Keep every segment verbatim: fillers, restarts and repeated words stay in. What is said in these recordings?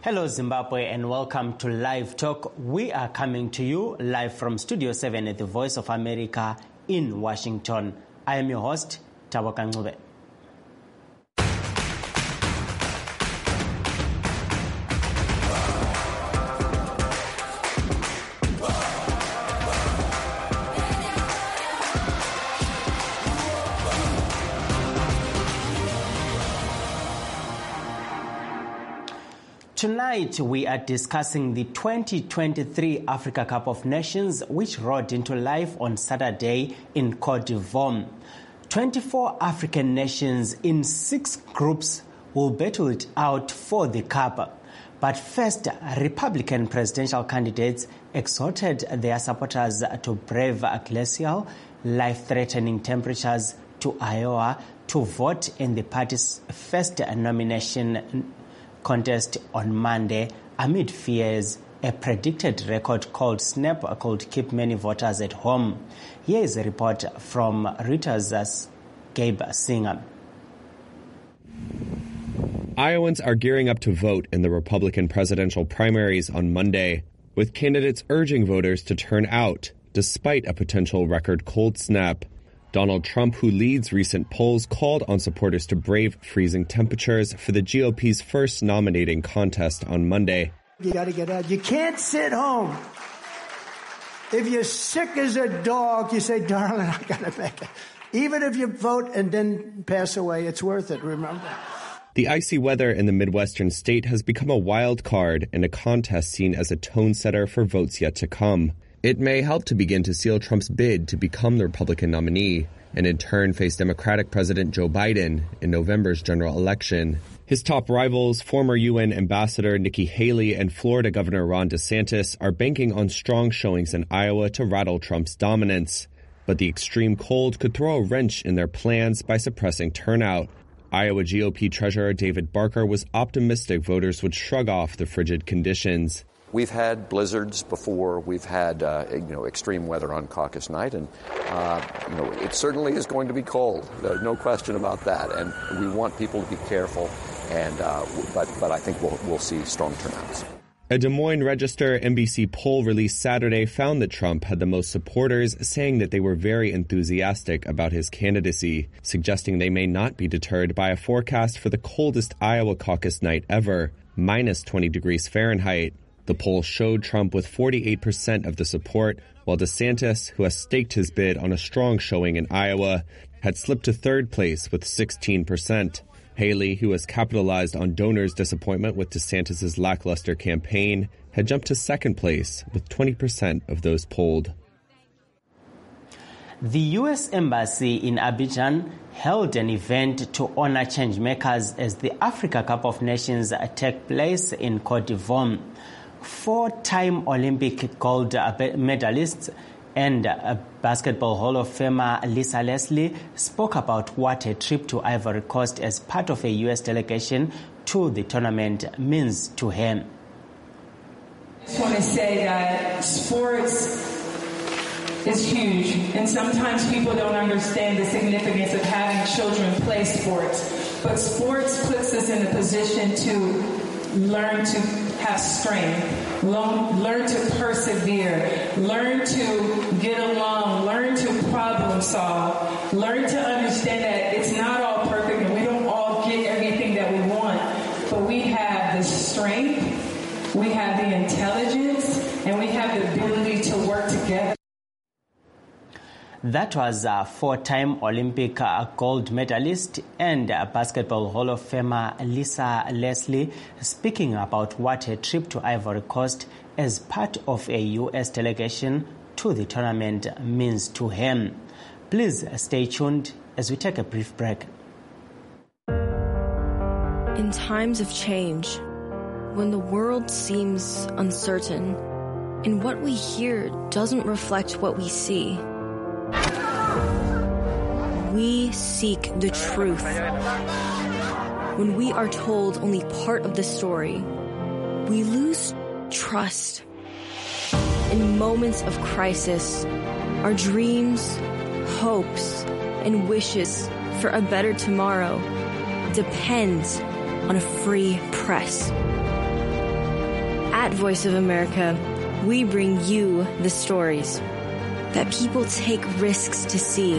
Hello Zimbabwe and welcome to Live Talk. We are coming to you live from Studio seven at the Voice of America in Washington. I am your host, Taboka Ncube. Tonight, we are discussing the twenty twenty-three Africa Cup of Nations, which rolled into life on Saturday in Cote d'Ivoire. twenty-four African nations in six groups will battle it out for the Cup. But first, Republican presidential candidates exhorted their supporters to brave glacial, life-threatening temperatures to Iowa to vote in the party's first nomination contest on Monday amid fears a predicted record called SNAP could keep many voters at home. Here is a report from Reuters' Gabe Singer. Iowans are gearing up to vote in the Republican presidential primaries on Monday, with candidates urging voters to turn out despite a potential record cold snap. Donald Trump, who leads recent polls, called on supporters to brave freezing temperatures for the G O P's first nominating contest on Monday. You got to get out. You can't sit home. If you're sick as a dog, you say, darling, I got to make it. Even if you vote and then pass away, it's worth it, remember? The icy weather in the Midwestern state has become a wild card in a contest seen as a tone setter for votes yet to come. It may help to begin to seal Trump's bid to become the Republican nominee, and in turn face Democratic President Joe Biden in November's general election. His top rivals, former U N Ambassador Nikki Haley and Florida Governor Ron DeSantis, are banking on strong showings in Iowa to rattle Trump's dominance. But the extreme cold could throw a wrench in their plans by suppressing turnout. Iowa G O P Treasurer David Barker was optimistic voters would shrug off the frigid conditions. We've had blizzards before. We've had, uh, you know, extreme weather on caucus night, and uh, you know, it certainly is going to be cold. There's no question about that, and we want people to be careful. And uh, but but I think we'll we'll see strong turnouts. A Des Moines Register N B C poll released Saturday found that Trump had the most supporters, saying that they were very enthusiastic about his candidacy, suggesting they may not be deterred by a forecast for the coldest Iowa caucus night ever, minus twenty degrees Fahrenheit. The poll showed Trump with forty-eight percent of the support, while DeSantis, who has staked his bid on a strong showing in Iowa, had slipped to third place with sixteen percent. Haley, who has capitalized on donors' disappointment with DeSantis' lackluster campaign, had jumped to second place with twenty percent of those polled. The U S Embassy in Abidjan held an event to honor changemakers as the Africa Cup of Nations take place in Cote d'Ivoire. Four-time Olympic gold medalists and Basketball Hall of Famer Lisa Leslie spoke about what a trip to Ivory Coast as part of a U S delegation to the tournament means to him. I just want to say that sports is huge, and sometimes people don't understand the significance of having children play sports. But sports puts us in a position to learn to have strength, learn to persevere, learn to get along, learn to problem solve, learn to understand that it's not all perfect and we don't all get everything that we want, but we have the strength, we have the intelligence, and we have the ability to work together. That was a four-time Olympic gold medalist and Basketball Hall of Famer Lisa Leslie speaking about what a trip to Ivory Coast as part of a U S delegation to the tournament means to him. Please stay tuned as we take a brief break. In times of change, when the world seems uncertain and what we hear doesn't reflect what we see, we seek the truth. When we are told only part of the story, we lose trust. In moments of crisis, our dreams, hopes, and wishes for a better tomorrow depend on a free press. At Voice of America, we bring you the stories that people take risks to see.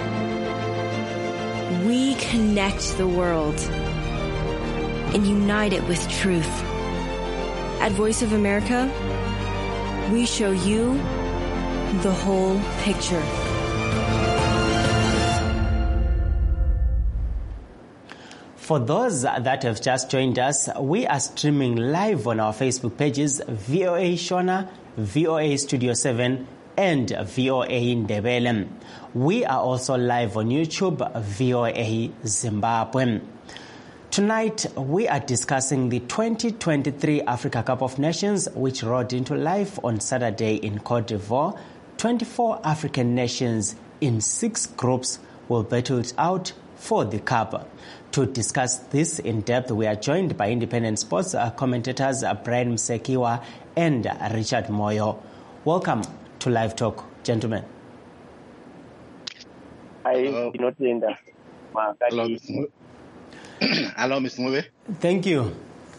We connect the world and unite it with truth. At Voice of America, we show you the whole picture. For those that have just joined us, we are streaming live on our Facebook pages, V O A Shona, V O A Studio seven, and V O A Ndebele. We are also live on YouTube, V O A Zimbabwe. Tonight, we are discussing the twenty twenty-three Africa Cup of Nations, which rolled into life on Saturday in Cote d'Ivoire. twenty-four African nations in six groups will battle it out for the Cup. To discuss this in depth, we are joined by independent sports uh, commentators uh, Brian Msekiwa and uh, Richard Moyo. Welcome to Live Talk, gentlemen. I did not say that. Hello, Mister Hello, Mister Mube. Thank you.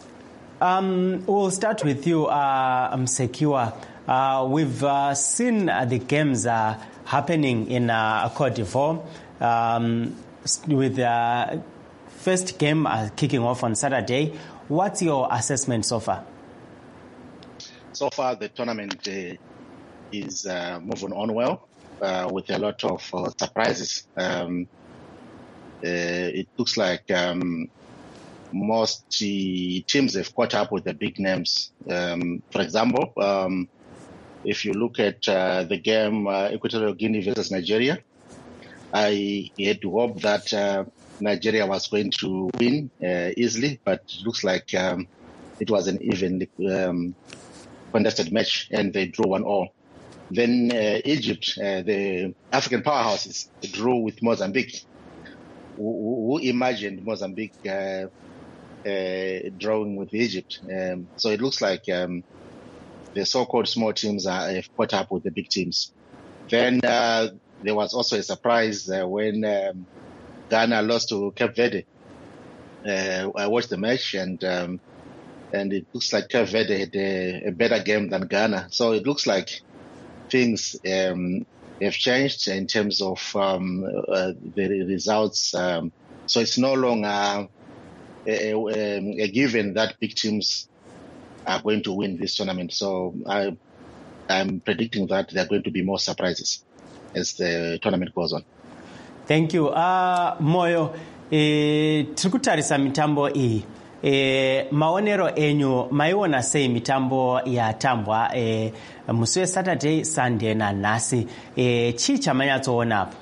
Um, we'll start with you, uh, Msekiwa. Uh, we've uh, seen uh, the games uh, happening in uh, Cote d'Ivoire um, with the uh, first game uh, kicking off on Saturday. What's your assessment so far? So far, the tournament uh, is uh, moving on well uh, with a lot of uh, surprises. Um, uh, it looks like um, most uh, teams have caught up with the big names. Um, for example, um, if you look at uh, the game uh, Equatorial Guinea versus Nigeria, I had to hope that uh, Nigeria was going to win uh, easily, but it looks like um, it was an evenly um, contested match, and they drew one all. Then uh, Egypt, uh, the African powerhouses, drew with Mozambique. Who, who imagined Mozambique uh, uh, drawing with Egypt? Um, so it looks like um, the so-called small teams are, have caught up with the big teams. Then uh, there was also a surprise uh, when um, Ghana lost to Cape Verde. Uh, I watched the match, and um, and it looks like Cape Verde had a, a better game than Ghana. So it looks like things um, have changed in terms of um, uh, the results. Um, so it's no longer a, a, a given that big teams are going to win this tournament. So I, I'm predicting that there are going to be more surprises as the tournament goes on. Thank you. Uh, Moyo, eh, tikutarisa mitambo hii. Eh, maonero enyu maiona sei mitambo ya tambwa eh, musuwe Saturday, Sunday na nasi. Eh, chicha manyatsoona hapo?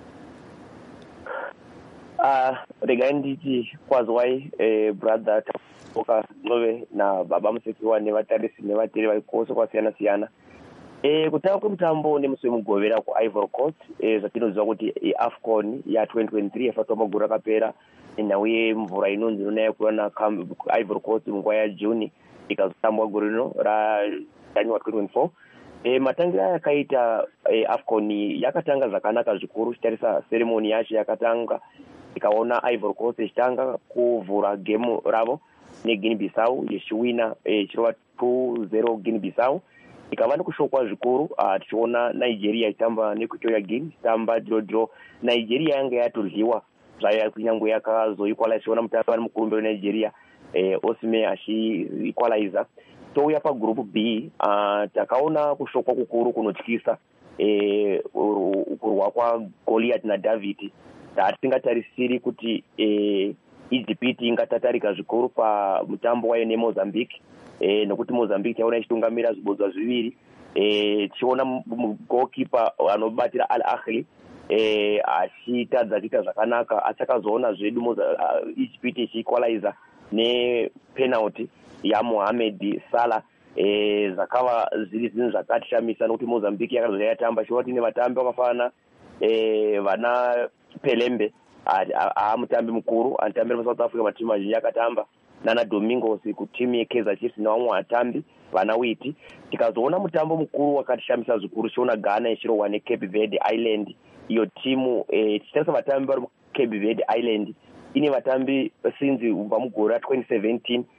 Uh, reganditi kwazwai eh, brother Taboka Nove na baba Msekiwa nevatarisi nevateri vaikoso kwasiyana siyana. Eh, kutanga kwemutambo nemusuwe mugovera ku Ivory Coast eh, zatinoziva kuti eh, AFCON ya twenty twenty-three yafatwa magore akapera nauye mvura inonzi inonaya kuona Ivory Coast munguva ya June ikazotambwa gore rino raJanuary twenty twenty-four. Eh, matangira yakaita eh, AFCON yakatanga zvakanaka zvikuru chitarisa ceremony yacho yakatanga ikaona Ivory Coast ichitanga kuvhura game ravo neGuinea Bissau yechiwina eh, chirova two zero Guinea Bissau. Ikava nekushokwa zvikuru uh, tichiona Nigeria itamba neEquatorial Guinea tamba draw draw. Nigeria yanga yatoryiwa zvaya kunyange yakazoequalize chiona mutambo ari mukurumbiro Nigeria eh, Osime achi equalizer. Touya pa group B uh, takaona kushokwa kukuru kunotyisa eh, kurwa kwa Goliath na David. Tatisingatarisiri kuti eh, Egypt ingatatarika zvikuru pa mutambo wayo neMozambique. Eh, nokuti Mozambique yaona ichitungamira zvibodzwa zviviri. Eh, tichiona goalkeeper anobatira Al Ahly eh, achitadza kuita zvakanaka achakazoona zvedu uh, Egypt ichiequalizer nepenalty yaMohamed Salah. Eh, zvakava zviri zvinhu zvakatishamisa nokuti Mozambique yakazoya yatamba chiona kuti nevatambi vakafanana eh, vana Pelembe aamutambi mukuru anotambira muSouth Africa matimu mazhinji akatamba nana Domingos kutimu yeKaizer Chiefs nevamwe vatambi vana Witi. Tikazoona mutambo mukuru wakatishamisa zvikuru chiona Ghana ichirohwa neCape Verde Island. Iyo timu eh, tichitarisa vatambi vari muCape Verde Island ine vatambi since ubva mugore ra twenty seventeen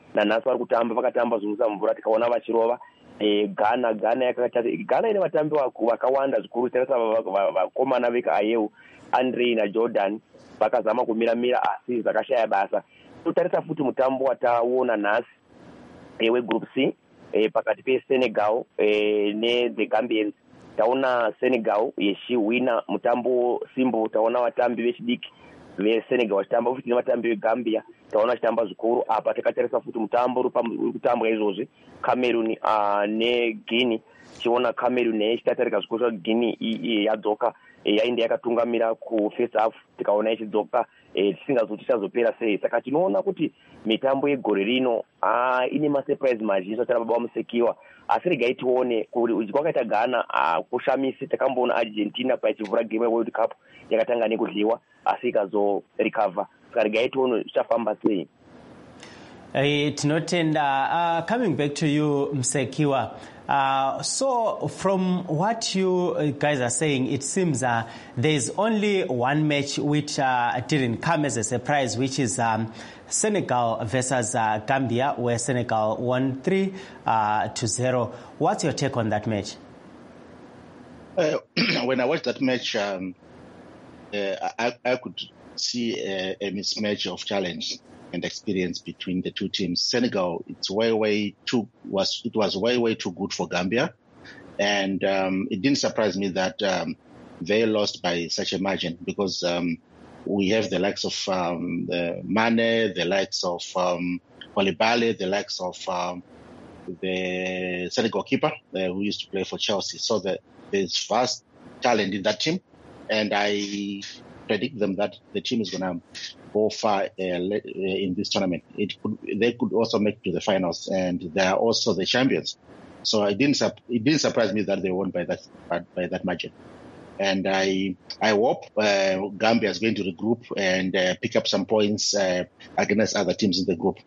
nanhasi vari kutamba vakatamba zungusa mvura tikaona vachirova e, Ghana Ghana yakata Ghana ine vatambi vakawanda zvikuru tarisa vakomana vekaayeu Andre naJordan vakazama kumira-mira asi zvakashaya basa. Totarisa futi mutambo wataona nhasi e, wegroup C e, pakati peSenegal e, neThe Gambians. Taona Senegal yechiwina mutambo simbo, taona vatambi vechidiki veSenegal vachitamba futi nevatambi veGambia, taona vachitamba zvikuru apa. Takatarisa futi mutambo uri kutambwa izvozvi Cameroon uh, neGuinea, tiona Cameroon ichitatarika zvikuru kuti Guinea yadzoka yainge yakatungamira kufirst half tikaona ichidzoka tisingazoti chazopera sei. Saka tinoona kuti mitambo yegore rino ah ine masurprise mazhinji atara baba Musekiwa, asi regai tione kuti kwakaita Ghana kushamisi. Takamboona Argentina pachivhura game World Cup yakatanga nekudliwa asi ikazo recover. Saka regai tione zvichafamba sei. Uh, tinotenda. Uh, coming back to you, Musekiwa. Uh, so from what you guys are saying, it seems uh, there's only one match which uh, didn't come as a surprise, which is um, Senegal versus uh, Gambia, where Senegal won three uh, to zero. What's your take on that match? Uh, when I watched that match, um, uh, I, I could see a, a mismatch of challenge and experience between the two teams. Senegal, it's way, way too was it was way, way too good for Gambia, and um, it didn't surprise me that um, they lost by such a margin because um, we have the likes of um, the Mane, the likes of um, Koulibaly, the likes of um, the Senegal keeper uh, who used to play for Chelsea. So the, there's vast talent in that team, and I predict them that the team is going to go far uh, in this tournament. It could, they could also make to the finals, and they are also the champions. So it didn't it didn't surprise me that they won by that by that margin. And I I hope uh, Gambia is going to regroup and uh, pick up some points uh, against other teams in the group.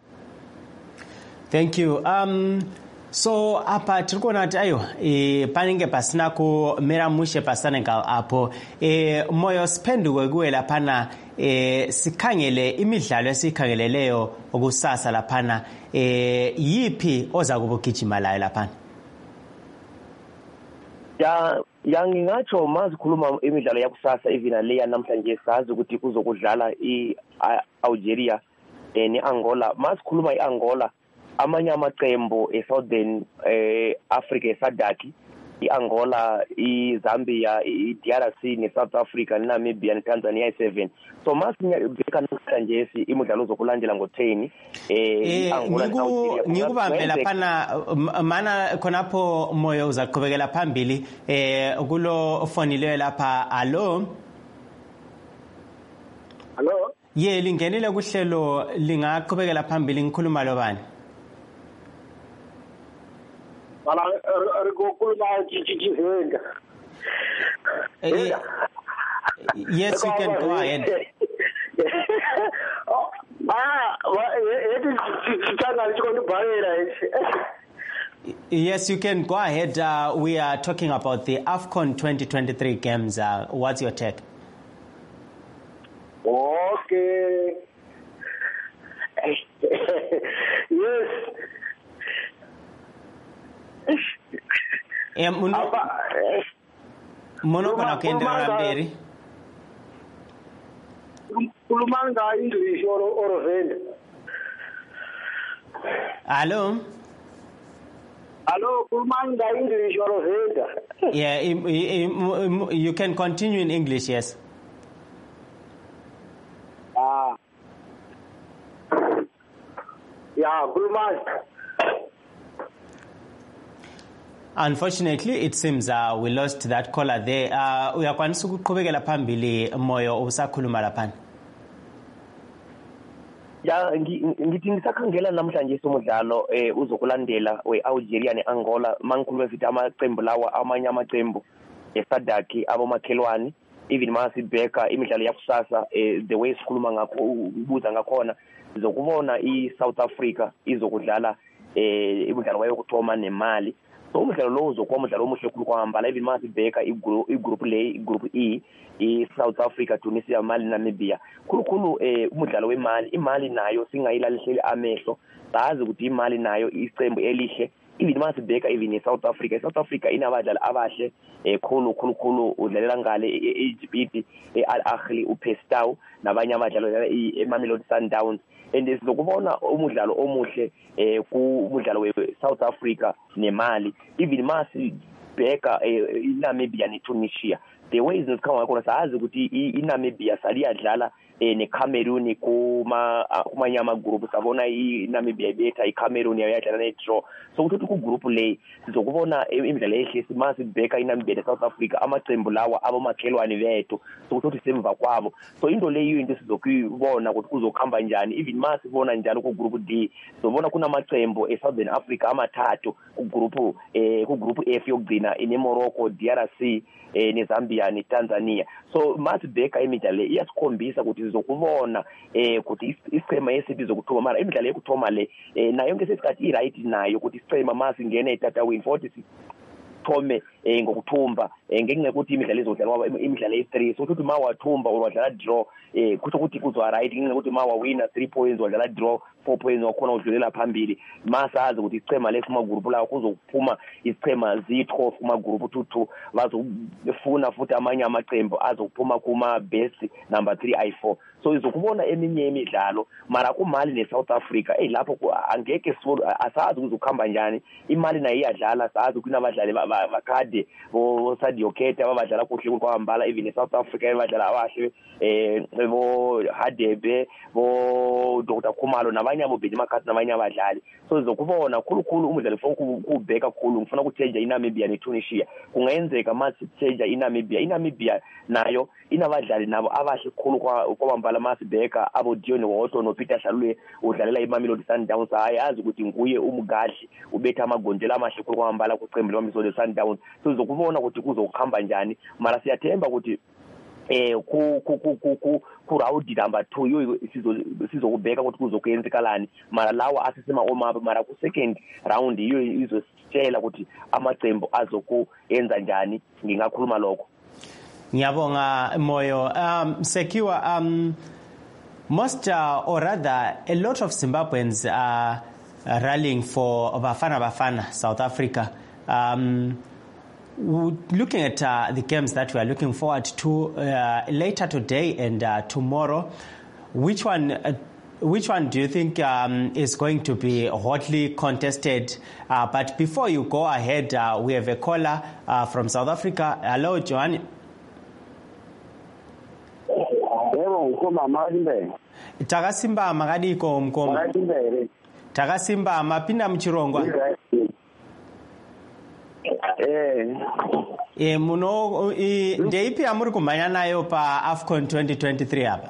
Thank you. Um, so apa tiri kuona kuti ayo e, panenge pasina kumira mushe paSenegal apo e, moyo siphenduke kuwela phana e, sikhangele imidlalo esikhangeleleyo okusasa laphana e, yiphi oza kubugijima layo laphana. Ya ya ngingatsho mazikhuluma imidlalo yakusasa even leya namhlanje sazi ukuthi kuzokudlala iAlgeria neAngola. Mazikhuluma iAngola, amanye amaqembu eSouthern eh, Africa eSADC, iAngola, iZambia, iD R C neSouth Africa, neNamibia neTanzania i-seven. So masibheka namhlanje imidlalo zokulandela ngo-ten eh iAngola neAlgeria. Ngikubambe laphana mana khonapho moyo uzaqhubekela phambili eh kulo fonile lapha. Allo Allo ye lingenile kuhlelo lingaqhubekela phambili, ngikhuluma lo bani? Bala rikokhuluma Chichivenda. Yes, you can go ahead. Yes, you can go ahead. Uh, we are talking about the AFCON twenty twenty-three games. Uh, what's your take? Okay. Yes. Eh, muno muno kana kendera mbere. Kulumanga English or or Venda. Hello. Hello, Kulumanga English or Venda. Yeah, you can continue in English, yes. Ah. Yeah, Kulumanga. Unfortunately, it seems uh, we lost that caller there. Uh, uyakwanisa ukuqhubekela phambili moyo usakhuluma laphana. Ya ngithi ngisakhangela namhlanje somdlalo eh uzokulandela weAlgeria neAngola. Mangikhuluma sithi amaqembu lawa amanye amaqembu eSADC abomakhelwane, even masibheka imidlalo yakusasa eh the way sikhuluma ngakho ubuza ngakhona zokubona iSouth Africa izokudlala eh imidlalo wayo kuthoma nemali. so umdlalo lowo uzokuba umdlalo omuhle khulu kwamambala even masibheka igroup le igroup E i-South Africa, Tunisia, Mali, Namibia. Khulukhulu eh umdlalo weMali, iMali nayo singayilalihleli amehlo, sazi ukuthi iMali nayo icembu elihle. Even masibheka even eSouth Africa, eSouth Africa inabadlali abahle eh khulu khulu khulu udlalela ngale eEgypt, eAl Ahly, uPestau nabanye abadlali eMamelodi Sundowns. And sizokubona umdlalo omuhle eh kumdlalo weSouth Africa neMali. Even masibheka iNamibia neTunisia, the way izikhanga khona sazi ukuthi iNamibia saliyadlala neCameroon kuma kumanye amagroup, sabona iNamibia ibetha iCameroon yayadlala nedraw. So ukuthi ku group le sizokubona imidlalo ehle masibheka iNamibia neSouth Africa, amaqembu lawa abomakhelwane bethu, so ukuthi semva kwabo. So into leyo into sizokuyibona ukuthi kuzokhamba njani. Even masibona njalo ku group D sizobona kunamaqembu eSouthern Africa amathathu ku group eh ku group F yokugcina ine Morocco, D R C eh neZambia neTanzania. So masibheka imidlalo le iyasikhombisa ukuthi sizokubona eh ukuthi isicema esithi zokuthoma, mara imidlalo yokuthoma le nayo yonke sesikhathi i-right nayo ukuthi isicema masingena etatawini forty thome eh ngokuthumba ngenxa ukuthi imidlalo izodlalwa imidlalo e-three, so ukuthi mawathumba wadlala draw eh kuthi ukuthi kuzwa right ngenxa ukuthi mawawina three points wadlala draw four points wakhona udlulela phambili. Masazi ukuthi isicema lesima group lawo kuzokuphuma isicema zitho kuma group two two, bazofuna futhi amanye amaqembu azokuphuma kuma best number three I four. So izokubona eminye imidlalo, mara kuMali neSouth Africa eh lapho angeke asazi ukuzokhamba njani. iMali nayo iyadlala, sazi ukuthi nabadlali bakade bo Sadio Keita abadlala kuhle kwambala, even eSouth Africa abadlala abahle eh bo Hadebe bo Doctor Khumalo nabanye abo Benjamin Makhathi nabanye abadlali. So izokubona khulukhulu umdlalo ukubheka khulu ngifuna ukuthenja iNamibia neTunisia. Kungenzeka mase thenja iNamibia, iNamibia nayo inabadlali nabo abahle khulu kwabambala masibheka abo Dion Woto no Peter Shalule udlalela iMamelodi Sundowns, ayazi ukuthi nguye umgadli ubetha amagondela amahle khulu kwabambala kuqembu leMamelodi Sundowns. So izokubona ukuthi kuzokhamba njani, mara siyathemba ukuthi eh ku ku ku ku ku round number two yo sizokubheka ukuthi kuzokuyenzekalani, mara lawa asisema omaba, mara ku second round iyo izositshela ukuthi amaqembu azokuyenza njani. Ngingakhuluma lokho. Ngiyabonga Moyo. Um, Sekiwa, um, most uh, or rather a lot of Zimbabweans are rallying for Bafana Bafana, South Africa. Um, looking at uh, the games that we are looking forward to uh, later today and uh, tomorrow, which one uh, which one do you think um, is going to be hotly contested? Uh, but before you go ahead, uh, we have a caller uh, from South Africa. Hello, Johan. Takasimba makadiko mkoma. Takasimba mapinda mchirongwa. Eh. Eh muno i ndeipi amuri kumanya nayo pa AFCON twenty twenty-three hapa.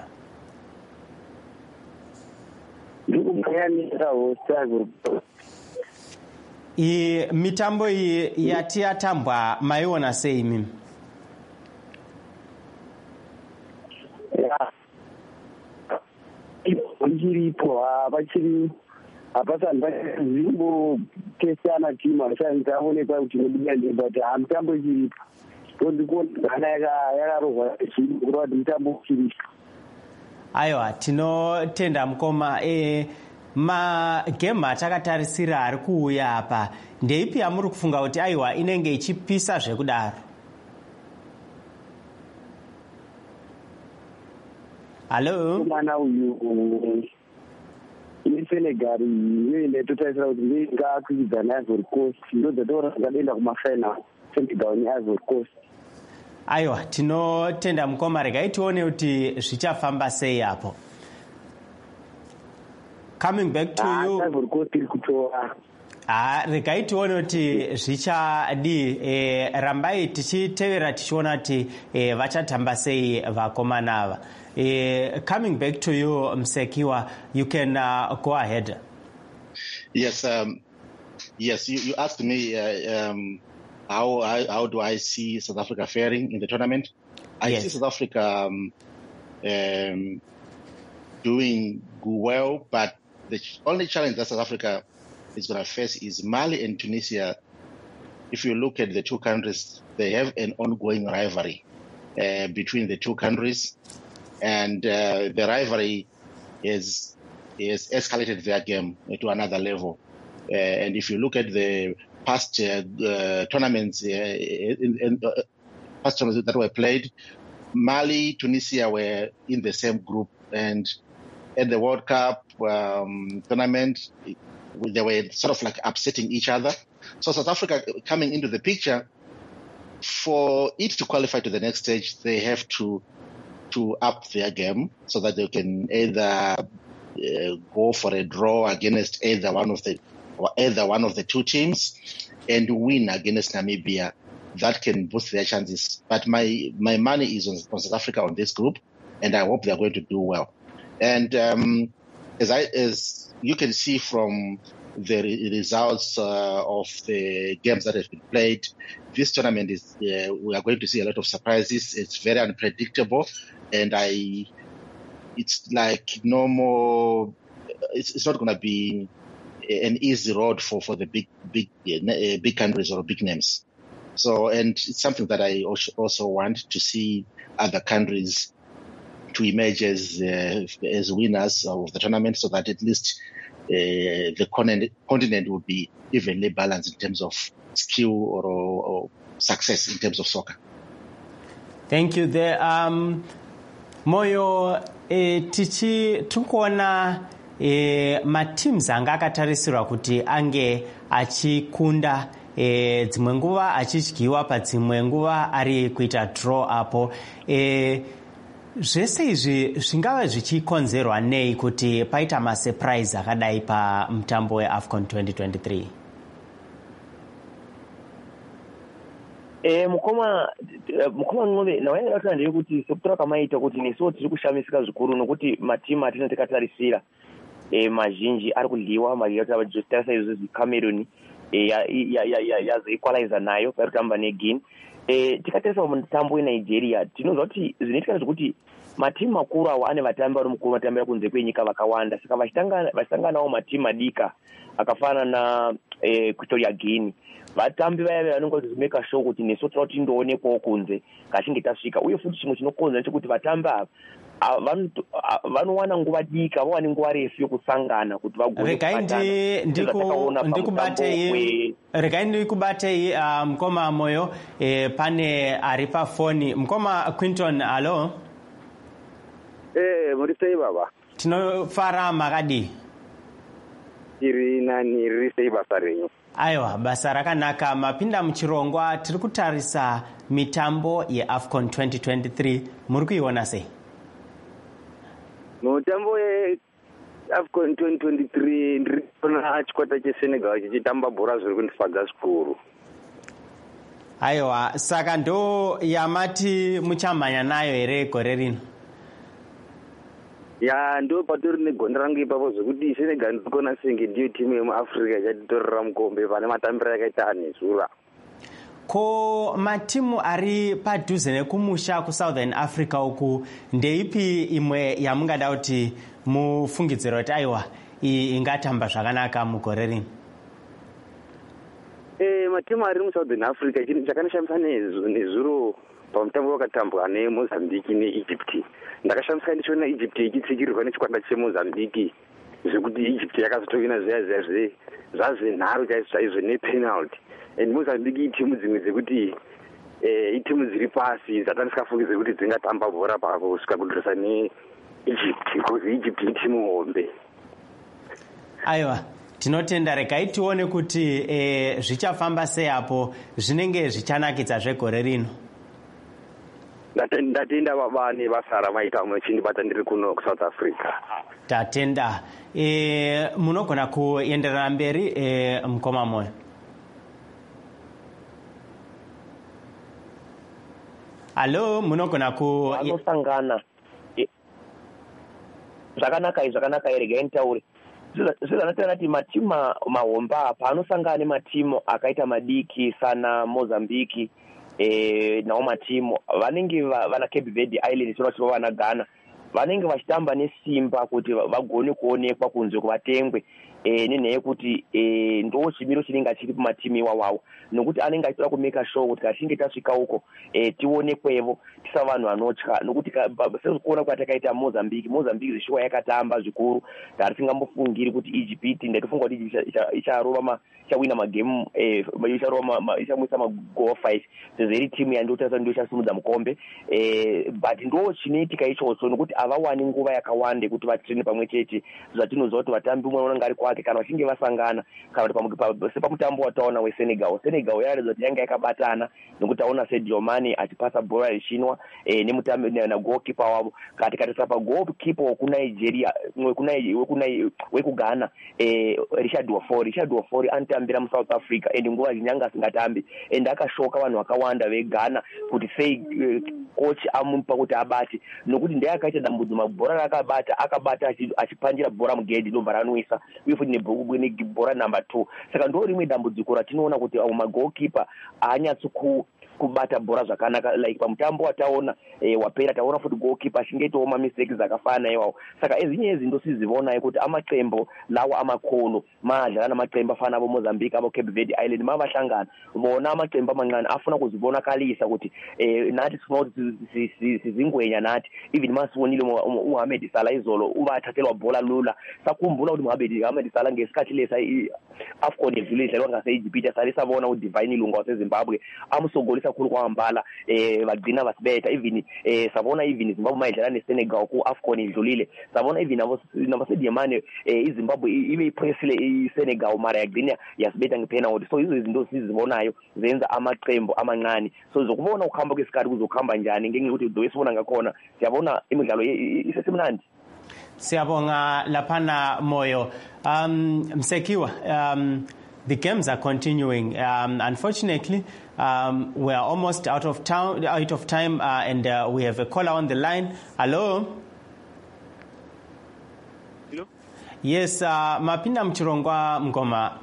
I mitambo i yatia tambwa maiona sei mimi. Chiripo abachiri apasani bazimbo kesana tima sanza onekwa kuti ndiyande but amtambo chiripo ndikona yaka yakarohwa chiripo ndambo chiripo. Aiwa tinotenda mukoma eh magame atakatarisira ari kuuya apa ndeipi amuri kufunga kuti aiwa inenge ichipisa zvekudaro? Hello. Mana uyu Senegal yeye tutaisira kuti ndinga kuidzana naIvory Coast ndodzadora zvakadenda kumafaina Senegal neIvory Coast. Aiwa tinotenda mukoma, regai tione kuti zvichafamba sei hapo. Coming back to ah, you. Ivory Coast iri kutora. Ah, regai tione kuti zvichadi eh, rambai tichitevera tichiona kuti eh, vachatamba sei vakomana ava. Uh, coming back to you, Msekiwa, you can uh, go ahead. Yes, um, yes. You, you asked me uh, um, how, how how do I see South Africa faring in the tournament? I yes. see South Africa um, um, doing well, but the only challenge that South Africa is going to face is Mali and Tunisia if you look at the two countries, they have an ongoing rivalry uh, between the two countries, and uh, the rivalry is is escalated their game to another level. Uh, and if you look at the past uh, uh, tournaments, uh, in, in, uh, past tournaments that were played, Mali, Tunisia were in the same group, and at the World Cup um, tournament, they were sort of like upsetting each other. So South Africa coming into the picture, for it to qualify to the next stage, they have to to up their game so that they can either uh, go for a draw against either one of the or either one of the two teams and win against Namibia. That can boost their chances. But my my money is on, on South Africa on this group, and I hope they're going to do well. And um, as I as you can see from the re- results uh, of the games that have been played, this tournament is uh, we are going to see a lot of surprises. It's very unpredictable, and I it's like no more. It's, it's not going to be an easy road for, for the big big uh, big countries or big names. So, and it's something that I also want to see other countries to emerge as uh, as winners of the tournament, so that at least uh, the continent, continent will be evenly balanced in terms of skill or, or success in terms of soccer. Thank you. There, um, Moyo, eh, tichi tukuona eh, mateams anga akatarisirwa kuti ange achikunda E, dzimwe nguva achidyiwa padzimwe nguva ari kuita draw apo. E, zvese izvi zvingava zvichikonzerwa nei kuti paita masurprise akadai pamutambo weAFCON twenty twenty-three? Eh, mukoma mukoma ngove nawaenda kuti ndiri kuti sekutora kamaita kuti neso tiri kushamisika zvikuru nokuti matimu atina tikatarisira eh mazhinji ari kudliwa mari kuti just izvi Cameroon ya ya ya ya ya equalizer nayo parikutamba neGuinea. Eh tikatarisa mutambo weNigeria tinoziva kuti zvinoitika zvekuti matimu makuru awo ane vatambi vari mukuru vatambira kunze kwenyika vakawanda, saka vachitangana vachitanganawo matimu madika akafanana na eh Equatorial Guinea, vatambi vaya vanonga vachizomeka show kuti neso tinoda kuti tindoonekwawo kunze kachinge tasvika. Uye futi chimwe chinokonza ndechekuti vatambi ava vanowana nguva dika, vawane nguva refu yokusangana kuti vagone regai ndikubatei regai ndikubatei mukoma Moyo. eh, pane ari pafoni mukoma Quinton. Alo. Eh, muri sei baba? Tinofara makadi. Iri nani riri sei basa renyu? Aiwa, basa rakanaka. Mapinda muchirongwa tiri kutarisa mitambo yeAFCON twenty twenty-three. Muri kuiona sei? Mutambo yeAFCON twenty twenty-three ndiriona chikwata cheSenegal chichitamba bhora zviri kundifadza zvikuru. Aiwa, saka ndo yamati muchamhanya nayo here gore rino? Ya, ndo patori negonda rangu ipapo zvekuti Senegal ndikona senge ndiyo timu yemuAfrica ichatitorera mukombe pane matambiro yakaita anezura. Ko matimu ari padhuze nekumusha kuSouthern Africa uku ndeipi imwe yamungada kuti mufungidziro kuti aiwa ingatamba zvakanaka mugore rino? Eh, matimu ari muSouthern Africa chinhu chakanishamisa nezuro pamutambo wakatambwa neMozambique neEgypt. Ndakashamisika ndichiona Egypt ichitsikirirwa nechikwata cheMozambique zvekuti Egypt yakazotowina zviya zviya zvazenharo chaizvo nepenalty. And Mozambique itimu dzimwe dzekuti eh itimu dziri pasi dzatanisikafungidzira kuti dzingatamba bhora pakusvika kudhirisa neEgypt, because Egypt itimu hombe. Aiwa, tinotenda. Regai tione kuti eh, zvichafamba sei apo zvinenge zvichanakidza zvegore rino. Ndatenda baba nebasa ramaita muchindibata ndiri kuno kuSouth Africa. Tatenda. Eh, munogona kuenderera mberi eh, mukoma Moyo. Alo, munogona ku anosangana zvakanaka zvakanaka erega ntaure zvizvanatira kuti matimu mahomba paanosangana nematimu akaita madiki sana Mozambique eh nawo matimu vanenge vana Cape Verde Island sino vana Ghana vanenge vachitamba nesimba kuti vagone kuonekwa kunze kuvatengwe eh nenyaya yekuti eh ndo chimiro chinenge chiri kumatimu iwawawo nokuti anenge achida kumeka show kuti kashinge tasvika uko eh tionekwevo tisa vanhu vanotya nokuti sezikuona kwatakaita Mozambique Mozambique zishuwa yakatamba zvikuru tari singambofungiri kuti Egypt ndatofunga kuti icharova ma chawina magame eh icharova ichamwisa magoal five sezeri team yandotasa ndio chasimudza mukombe eh but ndo chinoitika ichocho nokuti avawani nguva yakawanda kuti vatrene pamwe chete zvatinozoa kuti vatambi umwe unenge ari kwake kana vachinge vasangana kana kuti sepamutambo wataona weSenegal Senegal yaratidza kuti yanga yakabatana nokuti taona Sadio Mane achipasa bhora richinwa eh nemutambi na goalkeeper wavo kati kati sapa goalkeeper ku Nigeria kuna kuna wekugana eh Richard Wafori Richard Wafori antambira mu South Africa and nguva zinyanga singatambi and akashoka vanhu vakawanda vegana kuti sei coach amupa kuti abati nokuti ndiye akaita dambudzo mabhora rakabata akabata achipanjira bhora mugedhi ndobva ranwisa uye futi nebhora number two saka ndo rimwe dambudziko ratinoona kuti ma goalkeeper anyatsi ku kubata bhora zvakanaka like pamutambo wataona eh, wapera taona futi goalkeeper achingeitawo ma mistakes akafana iwawo saka ezinye ezinto sizivona kuti amaqembo lawo amakholo madlala namaqembo afana abo Mozambique abo Cape Verde Island mavahlangana vona amaqembo amancane afuna kuzibonakalisa ukuthi eh nathi sifuna sizingwenya nathi even masibonile uMohamed Salah izolo ubathathelwa bhola lula sakhumbula ukuthi Mohamed Salah ngesikhathi lesa AFCON edlulile ngase Egypt salisabona uDivine Lunga waseZimbabwe amsogolisa khulu kwambala eh bagcina basibetha even eh sabona even Zimbabwe mayidlala neSenegal ku AFCON idlulile sabona even nabo nabasediamane eh iZimbabwe ibe ipressile iSenegal mara yagcina yasibetha ngepenalty so izo izinto sizibonayo zenza amaqembo amancane so zokubona ukuhamba kwesikhathi kuzokhamba njani ngeke ukuthi doyisibona ngakhona siyabona imidlalo isesemnandi. Siyabonga laphana Moyo. um Msekiwa, um the games are continuing. Um, unfortunately, um, we are almost out of town, out of time, uh, and uh, we have a caller on the line. Hello. Hello. Yes, uh, Mapinda Mchirongwa Mgoma.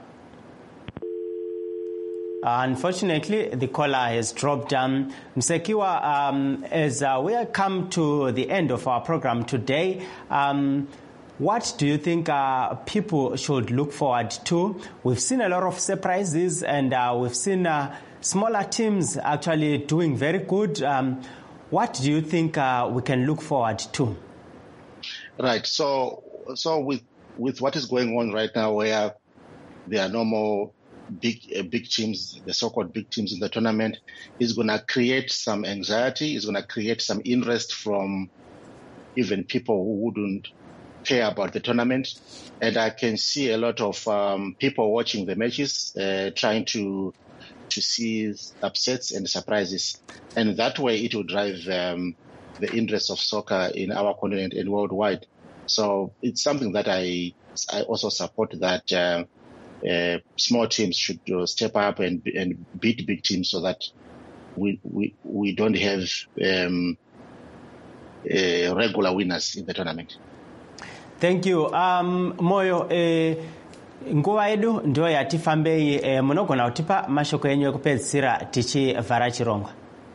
Uh, unfortunately, the caller has dropped. Um, Msekiwa, um, as uh, we have come to the end of our program today, um, what do you think uh, people should look forward to? We've seen a lot of surprises, and uh, we've seen uh, smaller teams actually doing very good. Um, what do you think uh, we can look forward to? Right. So, so with with what is going on right now, where there are no more big uh, big teams, the so-called big teams in the tournament, is going to create some anxiety. Is going to create some interest from even people who wouldn't care about the tournament, and I can see a lot of um, people watching the matches, uh, trying to to see upsets and surprises, and that way it will drive um, the interest of soccer in our continent and worldwide. So it's something that I I also support, that uh, uh, small teams should uh, step up and and beat big teams, so that we we we don't have um, uh, regular winners in the tournament. Thank you. Um, Moyo, eh, nguva yedu ndio yatifambei, eh, munogona kutipa mashoko yenyu ekupedzisira tichivhara chirongwa.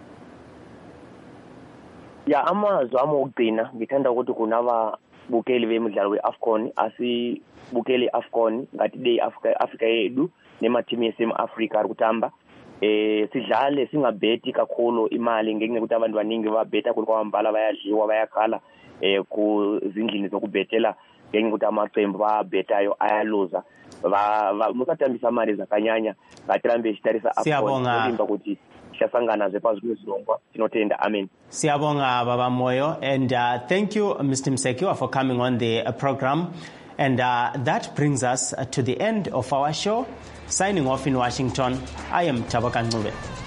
Ya amazwi amogcina ngithanda ukuthi kunava bukeli vemidlalo weAFCON asi bukeli AFCON ngatidei Africa Africa yedu nematimu yesemu Africa ari kutamba eh sidlale singabhethi kakhulu imali ngeke ukuthi abantu baningi babhetha kwambala bayadliwa bayakhala eh kuzindlini zokubhethela ngeke ukuthi amaqembu babhethayo ayaluza ba musatambisa mali zakanyanya ngatirambe isitarisa AFCON imba ukuthi siyasangana zephazu kwezilongwa sinotenda. Amen. Siyabonga Baba Moyo, and uh, thank you Mister Msekiwa for coming on the uh, program, and uh, that brings us uh, to the end of our show. Signing off in Washington, I am Taboka Ncube.